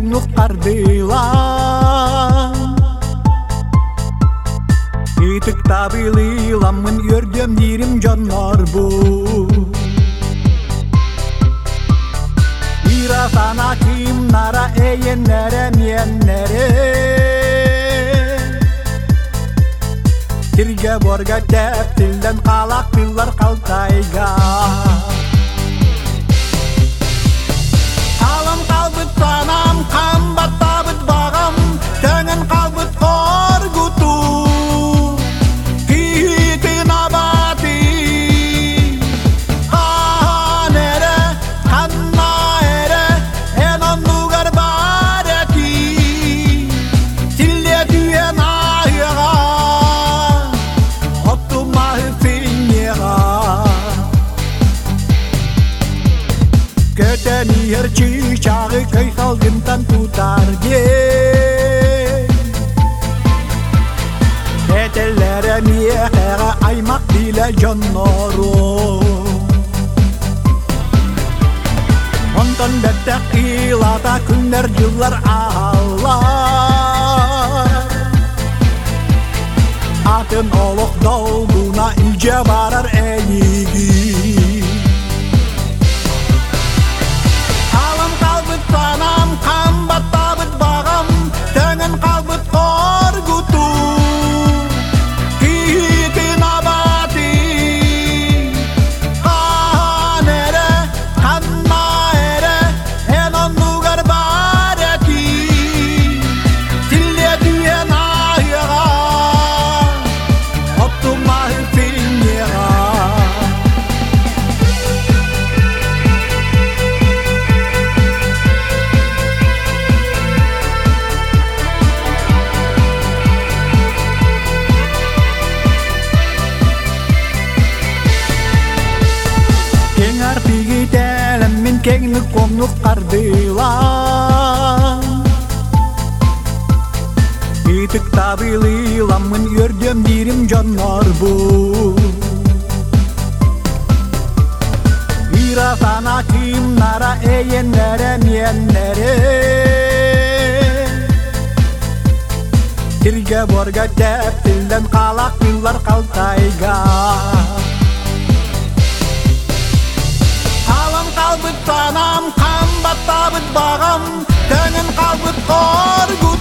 комнук кардыла Итик табылыламын өрдөм дирим жоннорбу Ира сана ким нара эйеннере меннере Тирге борга теп тилден калак пиллар калтайга Алам калбыт санам, камбат табыт багам Төнен калбыт коргуту Кийтин абати Канере, канна эре Эноннугар бареки Тилле түйен айыга Оттумахы финнега Көтен иерчи чағы көй қалдымтан тұтар ген Этеллері миеқеға аймақ биле жоннору Онтон бәттәк илата күннер жыллар алар Атын олық долгуна илже барар әйігі Санам камбат табыт багам Төнен калбыт коргуту Кийтин абати Канере, канна эре Эноннугар бареки Тилле түйен айыга Оттумахы финнега Min kegni komnuk kardыла Итик табылыламын өрдөм дирим жоннорбу Ира сана ким нара эйеннере меннере Тирге борга теп тилден калак пиллар калтайга Kalbıt sanam, kambat tabıt bağam Tönün kalbıt korgu